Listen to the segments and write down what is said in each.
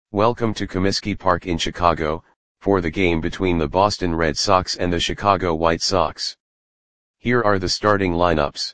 Welcome to Comiskey Park in Chicago, for the game between the Boston Red Sox and the Chicago White Sox. Here are the starting lineups.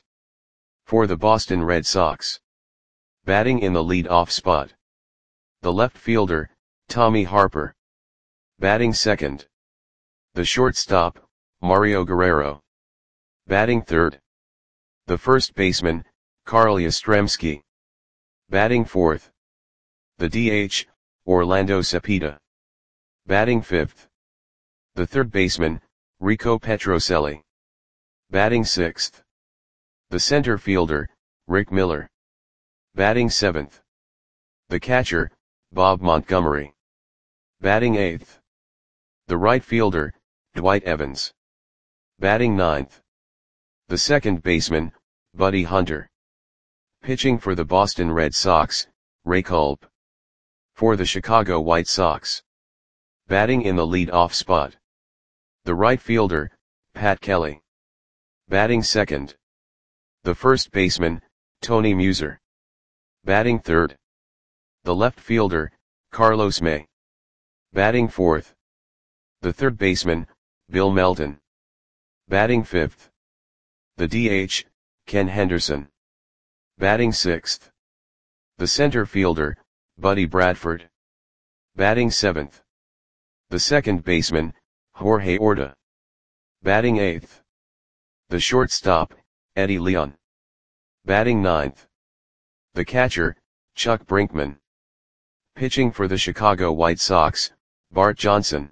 For the Boston Red Sox. Batting in the lead-off spot. The left fielder, Tommy Harper. Batting second. The shortstop, Mario Guerrero. Batting third. The first baseman, Carl Yastrzemski. Batting fourth. The DH, Orlando Cepeda. Batting fifth. The third baseman, Rico Petrocelli. Batting sixth. The center fielder, Rick Miller. Batting seventh. The catcher, Bob Montgomery. Batting eighth. The right fielder, Dwight Evans. Batting ninth. The second baseman, Buddy Hunter. Pitching for the Boston Red Sox, Ray Culp. For the Chicago White Sox. Batting in the lead-off spot. The right fielder, Pat Kelly. Batting second. The first baseman, Tony Muser. Batting third. The left fielder, Carlos May. Batting fourth. The third baseman, Bill Melton. Batting fifth. The DH, Ken Henderson. Batting sixth. The center fielder, Buddy Bradford. Batting seventh. The second baseman, Jorge Orta. Batting eighth. The shortstop, Eddie Leon. Batting ninth. The catcher, Chuck Brinkman. Pitching for the Chicago White Sox, Bart Johnson.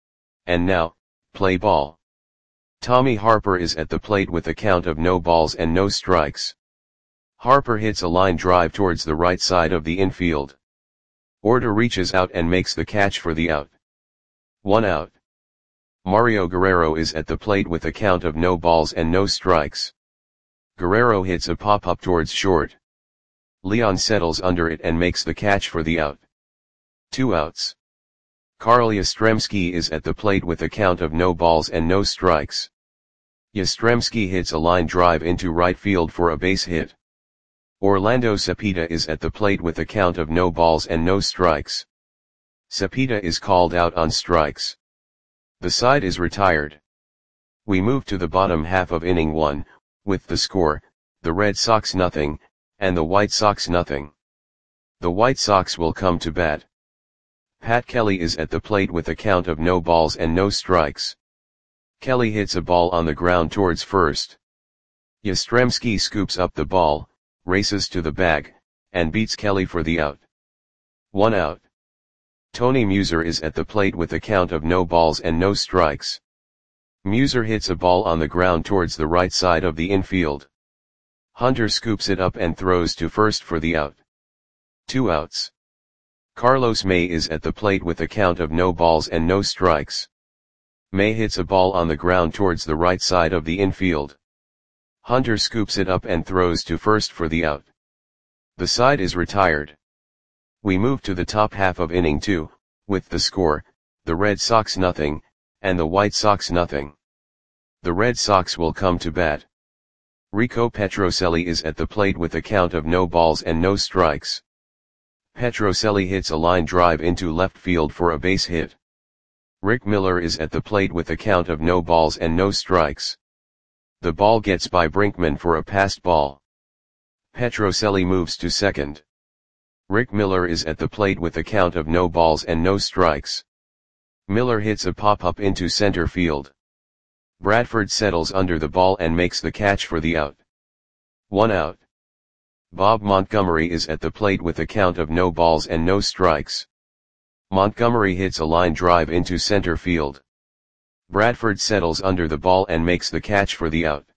And now, play ball. Tommy Harper is at the plate with a count of no balls and no strikes. Harper hits a line drive towards the right side of the infield. Orta reaches out and makes the catch for the out. 1 out. Mario Guerrero is at the plate with a count of no balls and no strikes. Guerrero hits a pop-up towards short. Leon settles under it and makes the catch for the out. 2 outs. Carl Yastrzemski is at the plate with a count of no balls and no strikes. Yastrzemski hits a line drive into right field for a base hit. Orlando Cepeda is at the plate with a count of no balls and no strikes. Cepeda is called out on strikes. The side is retired. We move to the bottom half of inning 1, with the score, the Red Sox nothing, and the White Sox nothing. The White Sox will come to bat. Pat Kelly is at the plate with a count of no balls and no strikes. Kelly hits a ball on the ground towards first. Yastrzemski scoops up the ball, races to the bag, and beats Kelly for the out. 1 out. Tony Muser is at the plate with a count of no balls and no strikes. Muser hits a ball on the ground towards the right side of the infield. Hunter scoops it up and throws to first for the out. 2 outs. Carlos May is at the plate with a count of no balls and no strikes. May hits a ball on the ground towards the right side of the infield. Hunter scoops it up and throws to first for the out. The side is retired. We move to the top half of inning 2, with the score, the Red Sox nothing, and the White Sox nothing. The Red Sox will come to bat. Rico Petrocelli is at the plate with a count of no balls and no strikes. Petrocelli hits a line drive into left field for a base hit. Rick Miller is at the plate with a count of no balls and no strikes. The ball gets by Brinkman for a passed ball. Petrocelli moves to second. Rick Miller is at the plate with a count of no balls and no strikes. Miller hits a pop-up into center field. Bradford settles under the ball and makes the catch for the out. 1 out. Bob Montgomery is at the plate with a count of no balls and no strikes. Montgomery hits a line drive into center field. Bradford settles under the ball and makes the catch for the out.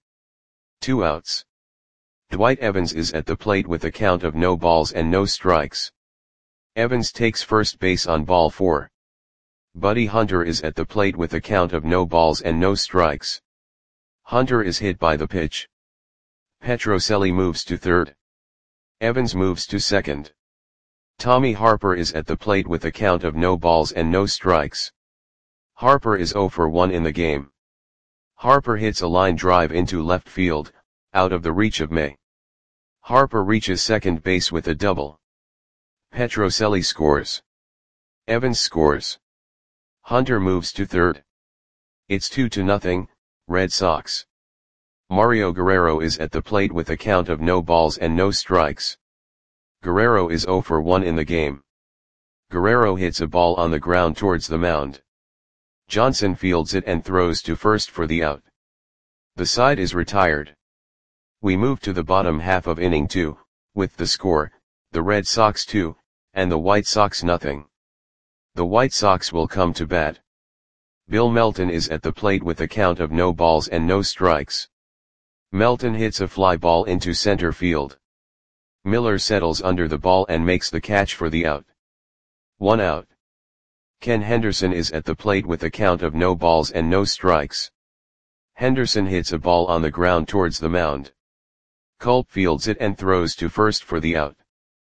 2 outs. Dwight Evans is at the plate with a count of no balls and no strikes. Evans takes first base on ball 4. Buddy Hunter is at the plate with a count of no balls and no strikes. Hunter is hit by the pitch. Petrocelli moves to third. Evans moves to second. Tommy Harper is at the plate with a count of no balls and no strikes. Harper is 0 for 1 in the game. Harper hits a line drive into left field, out of the reach of May. Harper reaches second base with a double. Petrocelli scores. Evans scores. Hunter moves to third. It's 2-0, Red Sox. Mario Guerrero is at the plate with a count of no balls and no strikes. Guerrero is 0 for 1 in the game. Guerrero hits a ball on the ground towards the mound. Johnson fields it and throws to first for the out. The side is retired. We move to the bottom half of inning 2, with the score, the Red Sox 2, and the White Sox 0. The White Sox will come to bat. Bill Melton is at the plate with a count of no balls and no strikes. Melton hits a fly ball into center field. Miller settles under the ball and makes the catch for the out. 1 out. Ken Henderson is at the plate with a count of no balls and no strikes. Henderson hits a ball on the ground towards the mound. Culp fields it and throws to first for the out.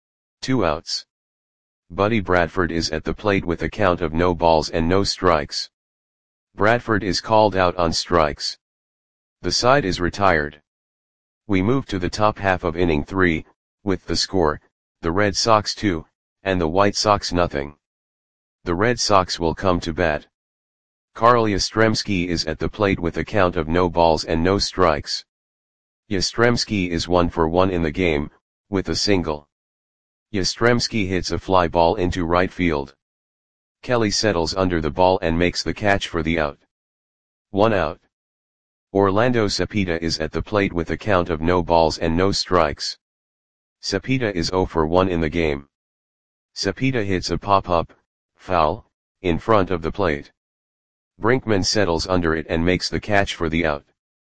2 outs. Buddy Bradford is at the plate with a count of no balls and no strikes. Bradford is called out on strikes. The side is retired. We move to the top half of inning 3, with the score, the Red Sox 2, and the White Sox 0. The Red Sox will come to bat. Carl Yastrzemski is at the plate with a count of no balls and no strikes. Yastrzemski is 1 for 1 in the game, with a single. Yastrzemski hits a fly ball into right field. Kelly settles under the ball and makes the catch for the out. 1 out. Orlando Cepeda is at the plate with a count of no balls and no strikes. Cepeda is 0 for 1 in the game. Cepeda hits a pop-up, foul, in front of the plate. Brinkman settles under it and makes the catch for the out.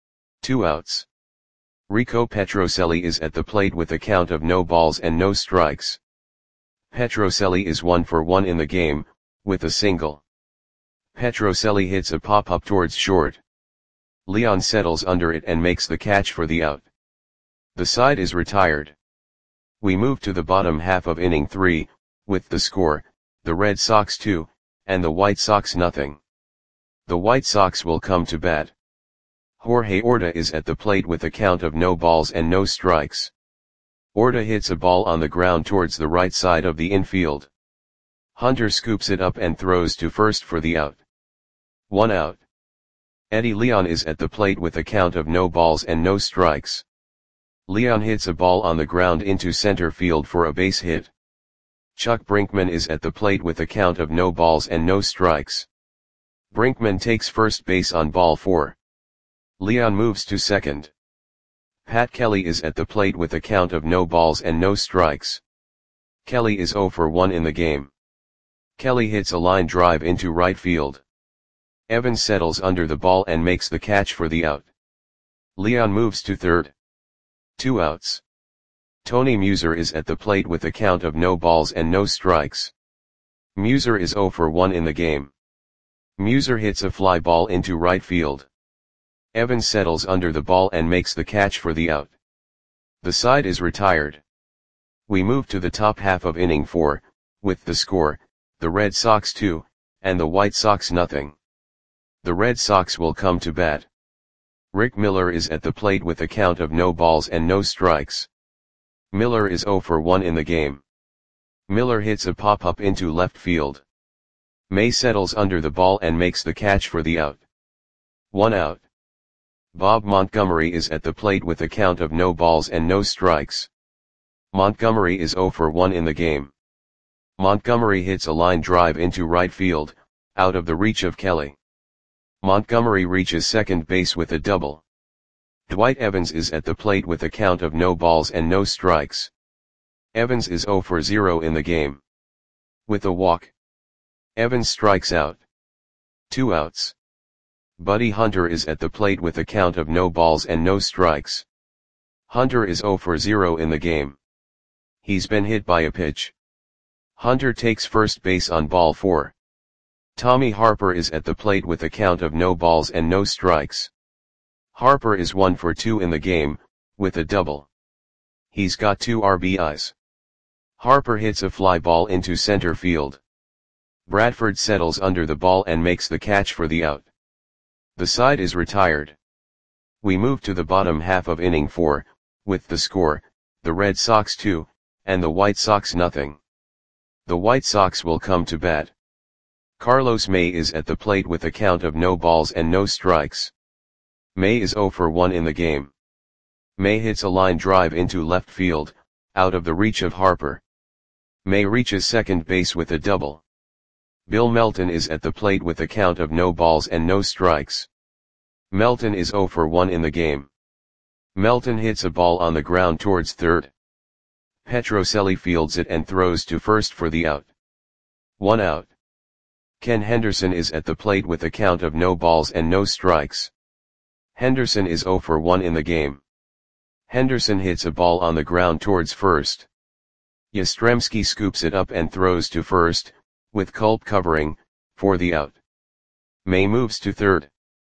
2 outs. Rico Petrocelli is at the plate with a count of no balls and no strikes. Petrocelli is 1 for 1 in the game, with a single. Petrocelli hits a pop-up towards short. Leon settles under it and makes the catch for the out. The side is retired. We move to the bottom half of inning 3, with the score, the Red Sox 2, and the White Sox 0. The White Sox will come to bat. Jorge Orta is at the plate with a count of no balls and no strikes. Orta hits a ball on the ground towards the right side of the infield. Hunter scoops it up and throws to first for the out. 1 out. Eddie Leon is at the plate with a count of no balls and no strikes. Leon hits a ball on the ground into center field for a base hit. Chuck Brinkman is at the plate with a count of no balls and no strikes. Brinkman takes first base on ball 4. Leon moves to second. Pat Kelly is at the plate with a count of no balls and no strikes. Kelly is 0 for 1 in the game. Kelly hits a line drive into right field. Evans settles under the ball and makes the catch for the out. Leon moves to third. 2 outs. Tony Muser is at the plate with a count of no balls and no strikes. Muser is 0 for 1 in the game. Muser hits a fly ball into right field. Evans settles under the ball and makes the catch for the out. The side is retired. We move to the top half of inning 4, with the score, the Red Sox 2, and the White Sox 0. The Red Sox will come to bat. Rick Miller is at the plate with a count of no balls and no strikes. Miller is 0 for 1 in the game. Miller hits a pop-up into left field. May settles under the ball and makes the catch for the out. 1 out. Bob Montgomery is at the plate with a count of no balls and no strikes. Montgomery is 0 for 1 in the game. Montgomery hits a line drive into right field, out of the reach of Kelly. Montgomery reaches second base with a double. Dwight Evans is at the plate with a count of no balls and no strikes. Evans is 0 for 0 in the game. With a walk. Evans strikes out. 2 outs. Buddy Hunter is at the plate with a count of no balls and no strikes. Hunter is 0 for 0 in the game. He's been hit by a pitch. Hunter takes first base on ball 4. Tommy Harper is at the plate with a count of no balls and no strikes. Harper is 1 for 2 in the game, with a double. He's got 2 RBIs. Harper hits a fly ball into center field. Bradford settles under the ball and makes the catch for the out. The side is retired. We move to the bottom half of inning 4, with the score, the Red Sox 2, and the White Sox 0. The White Sox will come to bat. Carlos May is at the plate with a count of no balls and no strikes. May is 0 for 1 in the game. May hits a line drive into left field, out of the reach of Harper. May reaches second base with a double. Bill Melton is at the plate with a count of no balls and no strikes. Melton is 0 for 1 in the game. Melton hits a ball on the ground towards third. Petrocelli fields it and throws to first for the out. 1 out. Ken Henderson is at the plate with a count of no balls and no strikes. Henderson is 0 for 1 in the game. Henderson hits a ball on the ground towards first. Yastrzemski scoops it up and throws to first, with Culp covering, for the out. May moves to third.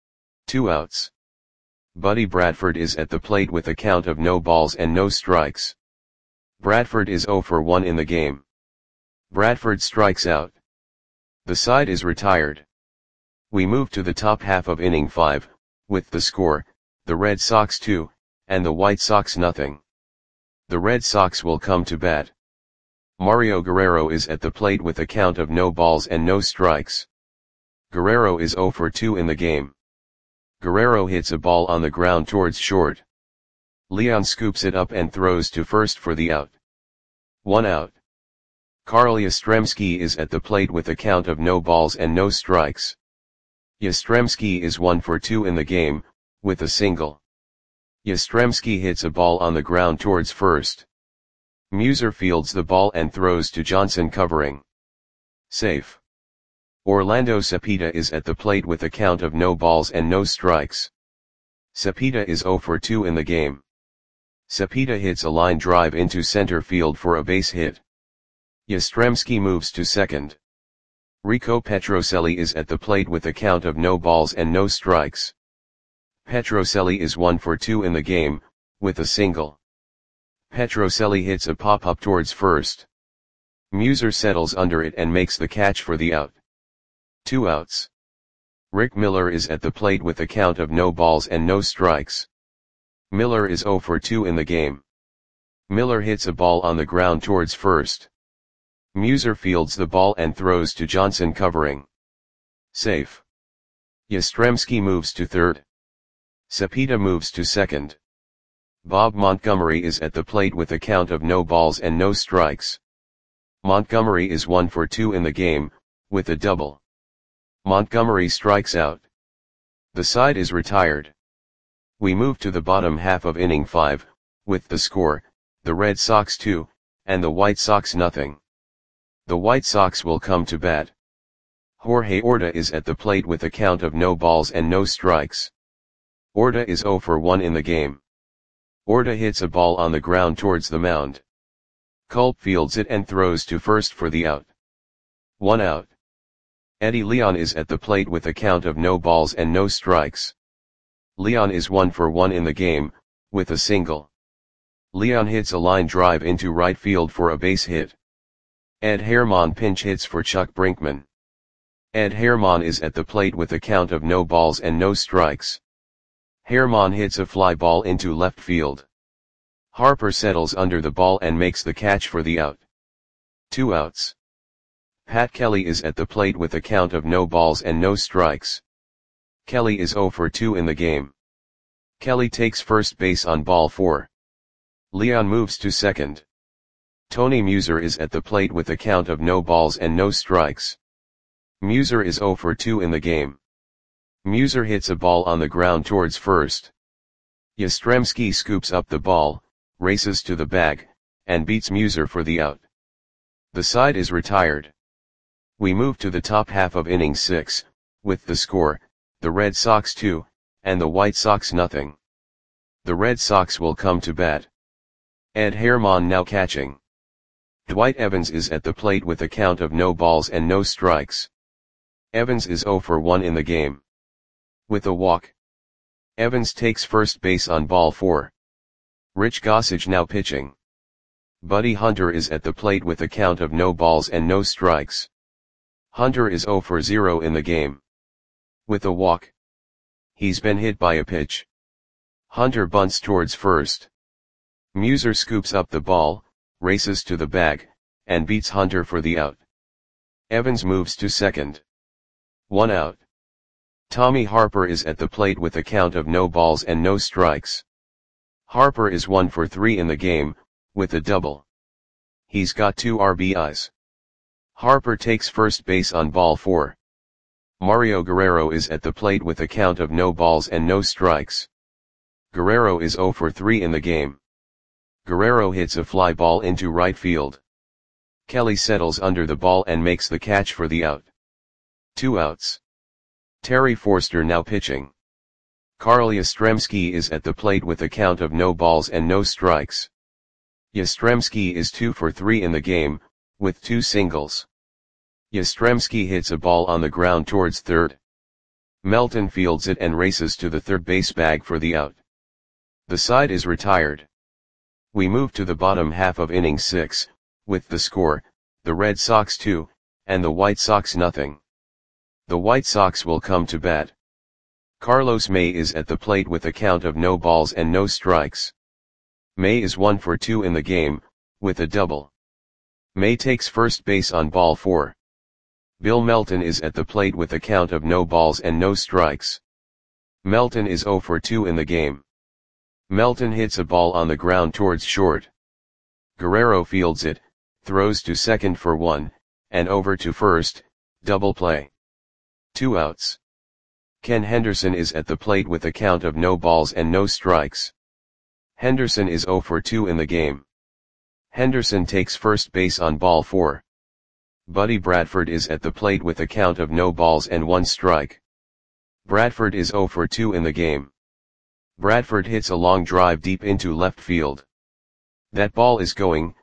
2 outs. Buddy Bradford is at the plate with a count of no balls and no strikes. Bradford is 0 for 1 in the game. Bradford strikes out. The side is retired. We move to the top half of inning 5, with the score, the Red Sox 2, and the White Sox nothing. The Red Sox will come to bat. Mario Guerrero is at the plate with a count of no balls and no strikes. Guerrero is 0 for 2 in the game. Guerrero hits a ball on the ground towards short. Leon scoops it up and throws to first for the out. 1 out. Carl Yastrzemski is at the plate with a count of no balls and no strikes. Yastrzemski is 1 for 2 in the game, with a single. Yastrzemski hits a ball on the ground towards first. Muser fields the ball and throws to Johnson covering. Safe. Orlando Cepeda is at the plate with a count of no balls and no strikes. Cepeda is 0 for 2 in the game. Cepeda hits a line drive into center field for a base hit. Yastrzemski moves to second. Rico Petrocelli is at the plate with a count of no balls and no strikes. Petrocelli is 1 for 2 in the game, with a single. Petrocelli hits a pop-up towards first. Muser settles under it and makes the catch for the out. 2 outs. Rick Miller is at the plate with a count of no balls and no strikes. Miller is 0 for 2 in the game. Miller hits a ball on the ground towards first. Muser fields the ball and throws to Johnson covering. Safe. Yastrzemski moves to third. Cepeda moves to second. Bob Montgomery is at the plate with a count of no balls and no strikes. Montgomery is 1 for 2 in the game, with a double. Montgomery strikes out. The side is retired. We move to the bottom half of inning 5, with the score, the Red Sox 2, and the White Sox nothing. The White Sox will come to bat. Jorge Orta is at the plate with a count of no balls and no strikes. Orta is 0 for 1 in the game. Orta hits a ball on the ground towards the mound. Culp fields it and throws to first for the out. 1 out. Eddie Leon is at the plate with a count of no balls and no strikes. Leon is 1 for 1 in the game, with a single. Leon hits a line drive into right field for a base hit. Ed Herman pinch hits for Chuck Brinkman. Ed Herman is at the plate with a count of no balls and no strikes. Herman hits a fly ball into left field. Harper settles under the ball and makes the catch for the out. 2 outs. Pat Kelly is at the plate with a count of no balls and no strikes. Kelly is 0 for 2 in the game. Kelly takes first base on ball 4. Leon moves to second. Tony Muser is at the plate with a count of no balls and no strikes. Muser is 0 for 2 in the game. Muser hits a ball on the ground towards first. Yastrzemski scoops up the ball, races to the bag, and beats Muser for the out. The side is retired. We move to the top half of inning 6, with the score, the Red Sox 2, and the White Sox nothing. The Red Sox will come to bat. Ed Herman now catching. Dwight Evans is at the plate with a count of no balls and no strikes. Evans is 0 for 1 in the game. With a walk. Evans takes first base on ball 4. Rich Gossage now pitching. Buddy Hunter is at the plate with a count of no balls and no strikes. Hunter is 0 for 0 in the game. With a walk. He's been hit by a pitch. Hunter bunts towards first. Muser scoops up the ball, races to the bag, and beats Hunter for the out. Evans moves to second. 1 out. Tommy Harper is at the plate with a count of no balls and no strikes. Harper is 1 for 3 in the game, with a double. He's got 2 RBIs. Harper takes first base on ball 4. Mario Guerrero is at the plate with a count of no balls and no strikes. Guerrero is 0 for 3 in the game. Guerrero hits a fly ball into right field. Kelly settles under the ball and makes the catch for the out. 2 outs. Terry Forster now pitching. Carl Yastrzemski is at the plate with a count of no balls and no strikes. Yastrzemski is 2 for 3 in the game, with 2 singles. Yastrzemski hits a ball on the ground towards third. Melton fields it and races to the third base bag for the out. The side is retired. We move to the bottom half of inning 6, with the score, the Red Sox 2, and the White Sox nothing. The White Sox will come to bat. Carlos May is at the plate with a count of no balls and no strikes. May is 1 for 2 in the game, with a double. May takes first base on ball 4. Bill Melton is at the plate with a count of no balls and no strikes. Melton is 0 for 2 in the game. Melton hits a ball on the ground towards short. Guerrero fields it, throws to second for 1, and over to first, double play. 2 outs. Ken Henderson is at the plate with a count of no balls and no strikes. Henderson is 0 for 2 in the game. Henderson takes first base on ball 4. Buddy Bradford is at the plate with a count of no balls and 1 strike. Bradford is 0 for 2 in the game. Bradford hits a long drive deep into left field. That ball is gone.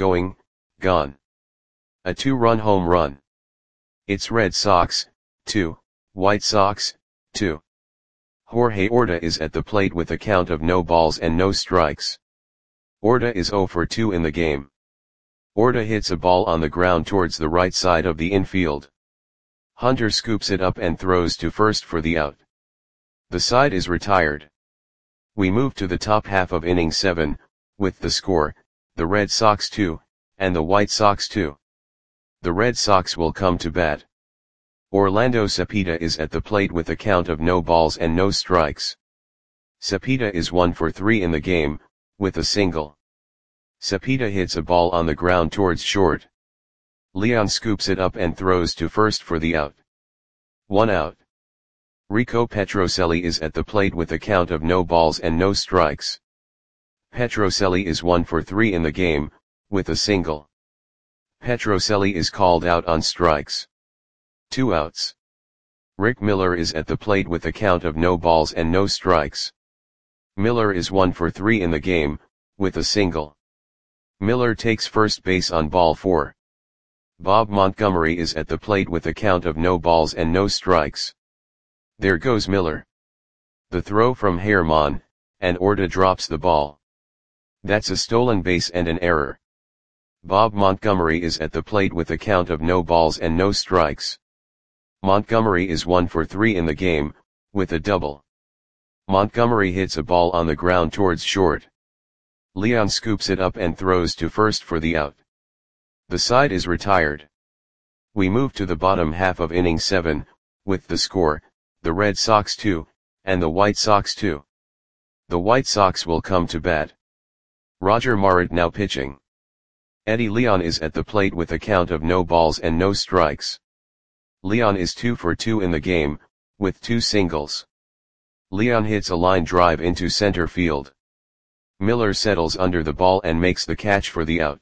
A 2-run home run. It's Red Sox 2, White Sox 2. Jorge Orta is at the plate with a count of no balls and no strikes. Orta is 0 for 2 in the game. Orta hits a ball on the ground towards the right side of the infield. Hunter scoops it up and throws to first for the out. The side is retired. We move to the top half of inning 7, with the score, the Red Sox 2, and the White Sox 2. The Red Sox will come to bat. Orlando Cepeda is at the plate with a count of no balls and no strikes. Cepeda is 1 for 3 in the game, with a single. Cepeda hits a ball on the ground towards short. Leon scoops it up and throws to first for the out. 1 out. Rico Petrocelli is at the plate with a count of no balls and no strikes. Petrocelli is 1 for 3 in the game, with a single. Petrocelli is called out on strikes. 2 outs. Rick Miller is at the plate with a count of no balls and no strikes. Miller is 1 for 3 in the game, with a single. Miller takes first base on ball 4. Bob Montgomery is at the plate with a count of no balls and no strikes. There goes Miller. The throw from Herman, and Orta drops the ball. That's a stolen base and an error. Bob Montgomery is at the plate with a count of no balls and no strikes. Montgomery is 1 for 3 in the game, with a double. Montgomery hits a ball on the ground towards short. Leon scoops it up and throws to first for the out. The side is retired. We move to the bottom half of inning 7, with the score, the Red Sox 2, and the White Sox 2. The White Sox will come to bat. Roger Marit now pitching. Eddie Leon is at the plate with a count of no balls and no strikes. Leon is 2 for 2 in the game, with 2 singles. Leon hits a line drive into center field. Miller settles under the ball and makes the catch for the out.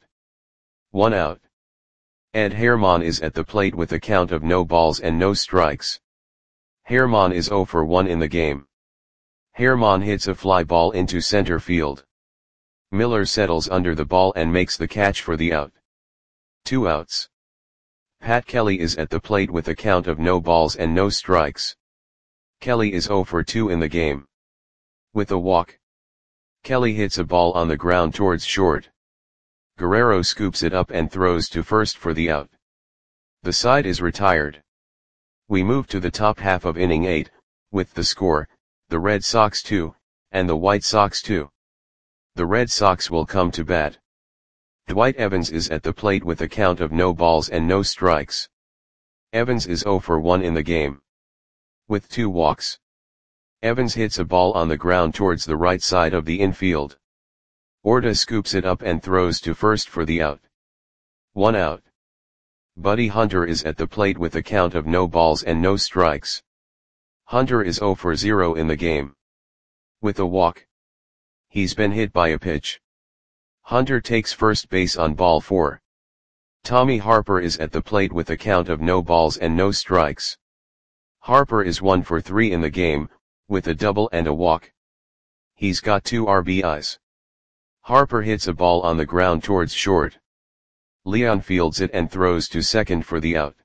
1 out. Ed Herman is at the plate with a count of no balls and no strikes. Herman is 0 for 1 in the game. Herman hits a fly ball into center field. Miller settles under the ball and makes the catch for the out. 2 outs. Pat Kelly is at the plate with a count of no balls and no strikes. Kelly is 0 for 2 in the game. With a walk. Kelly hits a ball on the ground towards short. Guerrero scoops it up and throws to first for the out. The side is retired. We move to the top half of inning 8, with the score, the Red Sox 2, and the White Sox 2. The Red Sox will come to bat. Dwight Evans is at the plate with a count of no balls and no strikes. Evans is 0 for 1 in the game. With 2 walks. Evans hits a ball on the ground towards the right side of the infield. Orta scoops it up and throws to first for the out. 1 out. Buddy Hunter is at the plate with a count of no balls and no strikes. Hunter is 0 for 0 in the game. With a walk. He's been hit by a pitch. Hunter takes first base on ball 4. Tommy Harper is at the plate with a count of no balls and no strikes. Harper is 1 for 3 in the game, with a double and a walk. He's got 2 RBIs. Harper hits a ball on the ground towards short. Leon fields it and throws to second for the out.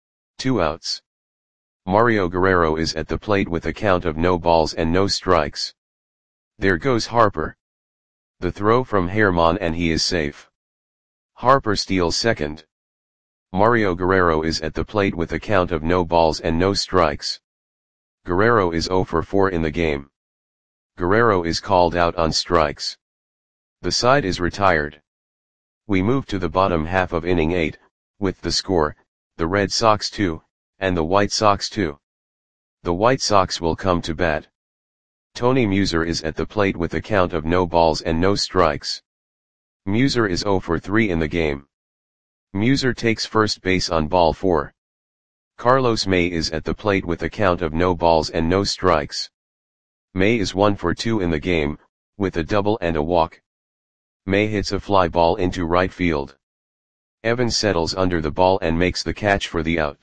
2 outs. Mario Guerrero is at the plate with a count of no balls and no strikes. There goes Harper. The throw from Herman and he is safe. Harper steals second. Mario Guerrero is at the plate with a count of no balls and no strikes. Guerrero is 0 for 4 in the game. Guerrero is called out on strikes. The side is retired. We move to the bottom half of inning 8, with the score, the Red Sox 2, and the White Sox 2. The White Sox will come to bat. Tony Muser is at the plate with a count of no balls and no strikes. Muser is 0 for 3 in the game. Muser takes first base on ball 4. Carlos May is at the plate with a count of no balls and no strikes. May is 1 for 2 in the game, with a double and a walk. May hits a fly ball into right field. Evans settles under the ball and makes the catch for the out.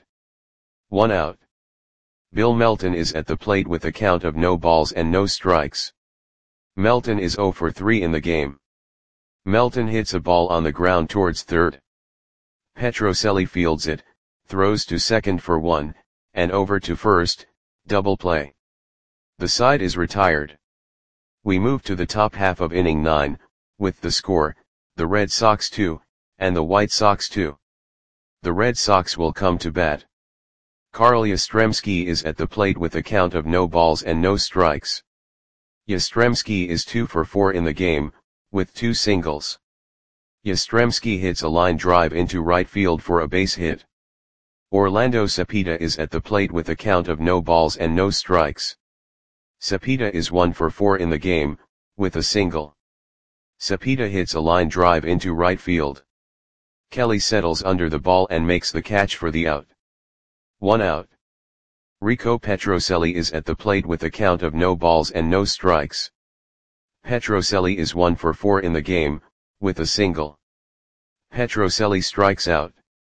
1 out. Bill Melton is at the plate with a count of no balls and no strikes. Melton is 0 for 3 in the game. Melton hits a ball on the ground towards third. Petrocelli fields it, throws to second for 1, and over to first, double play. The side is retired. We move to the top half of inning 9, with the score, the Red Sox 2, and the White Sox 2. The Red Sox will come to bat. Carl Yastrzemski is at the plate with a count of no balls and no strikes. Yastrzemski is 2 for 4 in the game, with 2 singles. Yastrzemski hits a line drive into right field for a base hit. Orlando Cepeda is at the plate with a count of no balls and no strikes. Cepeda is 1 for 4 in the game, with a single. Cepeda hits a line drive into right field. Kelly settles under the ball and makes the catch for the out. 1 out. Rico Petrocelli is at the plate with a count of no balls and no strikes. Petrocelli is 1 for 4 in the game, with a single. Petrocelli strikes out.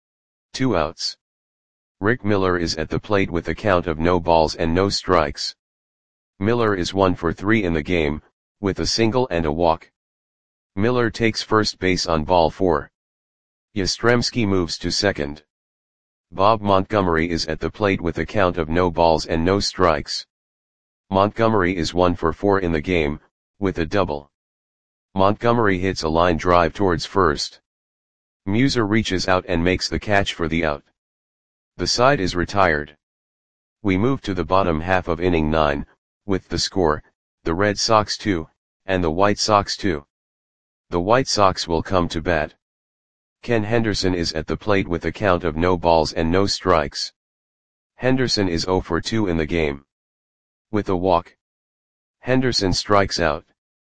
2 outs. Rick Miller is at the plate with a count of no balls and no strikes. Miller is 1 for 3 in the game, with a single and a walk. Miller takes first base on ball 4. Yastrzemski moves to second. Bob Montgomery is at the plate with a count of no balls and no strikes. Montgomery is 1 for 4 in the game, with a double. Montgomery hits a line drive towards first. Muser reaches out and makes the catch for the out. The side is retired. We move to the bottom half of inning 9, with the score, the Red Sox 2, and the White Sox 2. The White Sox will come to bat. Ken Henderson is at the plate with a count of no balls and no strikes. Henderson is 0 for 2 in the game. With a walk. Henderson strikes out.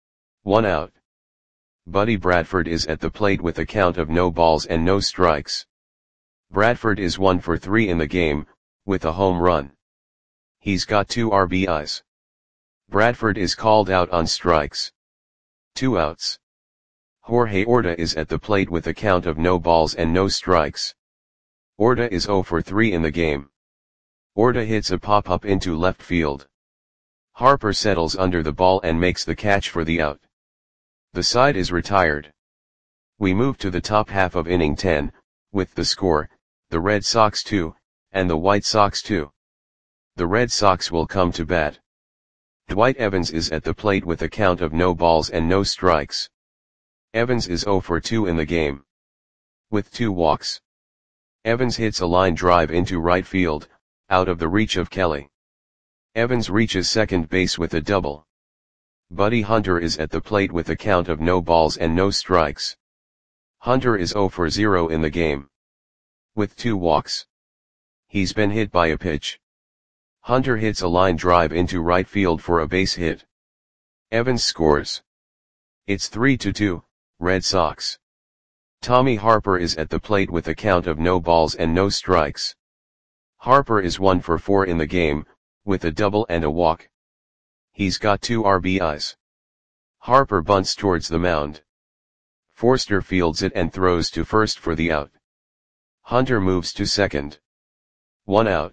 1 out. Buddy Bradford is at the plate with a count of no balls and no strikes. Bradford is 1 for 3 in the game, with a home run. He's got 2 RBIs. Bradford is called out on strikes. 2 outs. Jorge Orta is at the plate with a count of no balls and no strikes. Orta is 0 for 3 in the game. Orta hits a pop-up into left field. Harper settles under the ball and makes the catch for the out. The side is retired. We move to the top half of inning 10, with the score, the Red Sox 2, and the White Sox 2. The Red Sox will come to bat. Dwight Evans is at the plate with a count of no balls and no strikes. Evans is 0 for 2 in the game. With 2 walks. Evans hits a line drive into right field, out of the reach of Kelly. Evans reaches second base with a double. Buddy Hunter is at the plate with a count of no balls and no strikes. Hunter is 0 for 0 in the game. With 2 walks. He's been hit by a pitch. Hunter hits a line drive into right field for a base hit. Evans scores. It's 3-2, Red Sox. Tommy Harper is at the plate with a count of no balls and no strikes. Harper is 1 for 4 in the game, with a double and a walk. He's got 2 RBIs. Harper bunts towards the mound. Forster fields it and throws to first for the out. Hunter moves to second. 1 out.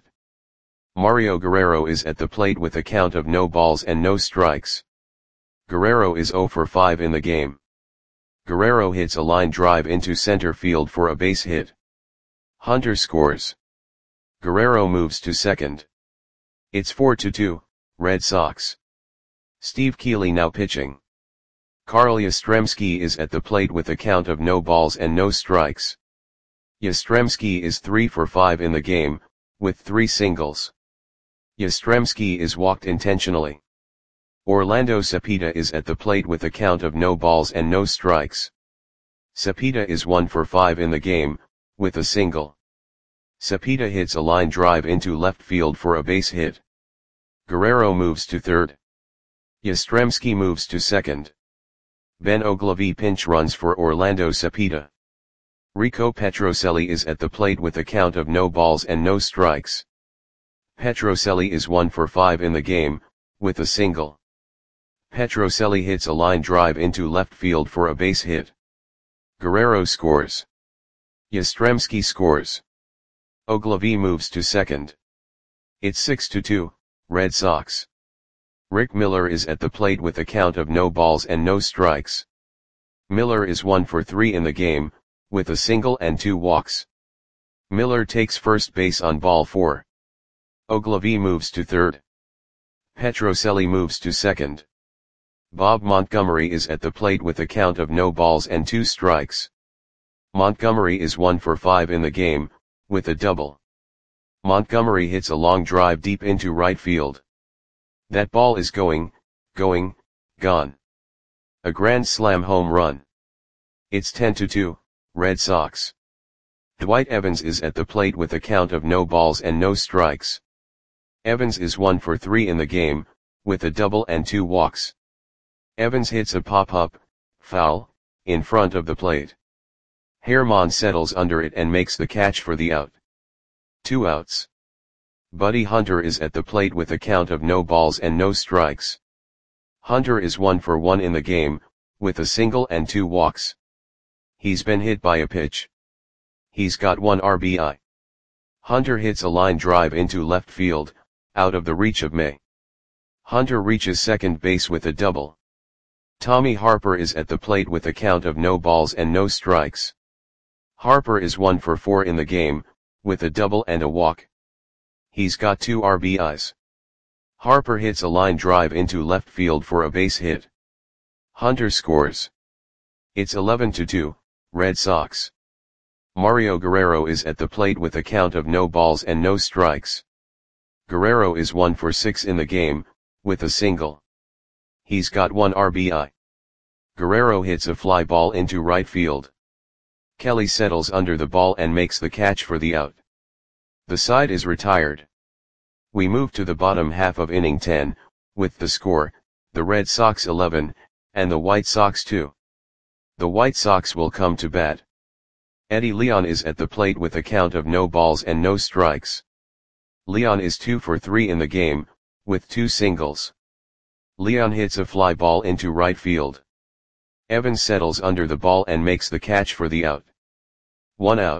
Mario Guerrero is at the plate with a count of no balls and no strikes. Guerrero is 0 for 5 in the game. Guerrero hits a line drive into center field for a base hit. Hunter scores. Guerrero moves to second. It's 4-2, Red Sox. Steve Keeley now pitching. Carl Yastrzemski is at the plate with a count of no balls and no strikes. Yastrzemski is 3 for 5 in the game, with 3 singles. Yastrzemski is walked intentionally. Orlando Cepeda is at the plate with a count of no balls and no strikes. Cepeda is 1 for 5 in the game, with a single. Cepeda hits a line drive into left field for a base hit. Guerrero moves to third. Yastrzemski moves to second. Ben Ogilvy pinch runs for Orlando Cepeda. Rico Petrocelli is at the plate with a count of no balls and no strikes. Petrocelli is 1 for 5 in the game, with a single. Petrocelli hits a line drive into left field for a base hit. Guerrero scores. Yastrzemski scores. Ogilvy moves to second. It's 6-2, Red Sox. Rick Miller is at the plate with a count of no balls and no strikes. Miller is 1 for 3 in the game, with a single and 2 walks. Miller takes first base on ball 4. Ogilvy moves to third. Petrocelli moves to second. Bob Montgomery is at the plate with a count of no balls and 2 strikes. Montgomery is 1 for 5 in the game, with a double. Montgomery hits a long drive deep into right field. That ball is gone. A grand slam home run. It's 10-2, Red Sox. Dwight Evans is at the plate with a count of no balls and no strikes. Evans is 1 for 3 in the game, with a double and 2 walks. Evans hits a pop-up, foul, in front of the plate. Herman settles under it and makes the catch for the out. 2 outs. Buddy Hunter is at the plate with a count of no balls and no strikes. Hunter is 1 for 1 in the game, with a single and 2 walks. He's been hit by a pitch. He's got 1 RBI. Hunter hits a line drive into left field, out of the reach of May. Hunter reaches second base with a double. Tommy Harper is at the plate with a count of no balls and no strikes. Harper is 1 for 4 in the game, with a double and a walk. He's got 2 RBIs. Harper hits a line drive into left field for a base hit. Hunter scores. It's 11-2, Red Sox. Mario Guerrero is at the plate with a count of no balls and no strikes. Guerrero is 1 for 6 in the game, with a single. He's got 1 RBI. Guerrero hits a fly ball into right field. Kelly settles under the ball and makes the catch for the out. The side is retired. We move to the bottom half of inning 10, with the score, the Red Sox 11, and the White Sox 2. The White Sox will come to bat. Eddie Leon is at the plate with a count of no balls and no strikes. Leon is 2 for 3 in the game, with 2 singles. Leon hits a fly ball into right field. Evans settles under the ball and makes the catch for the out. 1 out.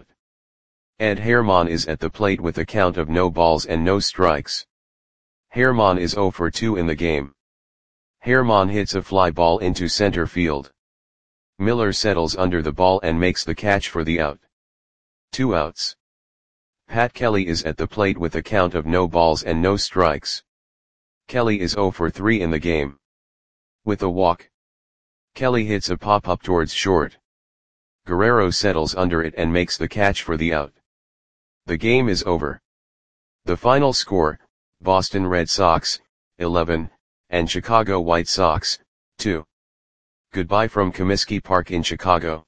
Ed Herman is at the plate with a count of no balls and no strikes. Herman is 0 for 2 in the game. Herman hits a fly ball into center field. Miller settles under the ball and makes the catch for the out. 2 outs. Pat Kelly is at the plate with a count of no balls and no strikes. Kelly is 0 for 3 in the game. With a walk. Kelly hits a pop-up towards short. Guerrero settles under it and makes the catch for the out. The game is over. The final score, Boston Red Sox, 11, and Chicago White Sox, 2. Goodbye from Comiskey Park in Chicago.